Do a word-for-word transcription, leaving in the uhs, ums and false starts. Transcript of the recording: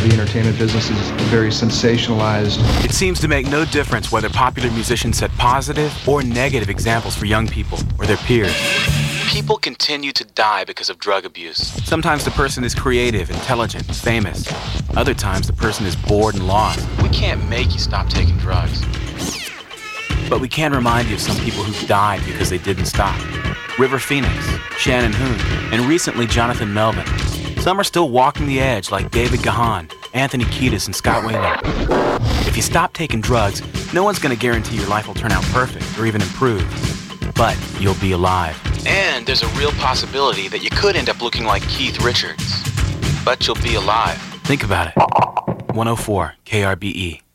The entertainment business is very sensationalized. It seems to make no difference whether popular musicians set positive or negative examples for young people or their peers. People continue to die because of drug abuse. Sometimes the person is creative, intelligent, famous. Other times the person is bored and lost. We can't make you stop taking drugs. But we can remind you of some people who died because they didn't stop. River Phoenix, Shannon Hoon, and recently Jonathan Melvin. Some are still walking the edge like David Gahan, Anthony Kiedis, and Scott Wayland. If you stop taking drugs, no one's going to guarantee your life will turn out perfect or even improve. But you'll be alive. And there's a real possibility that you could end up looking like Keith Richards. But you'll be alive. Think about it. one oh four K R B E.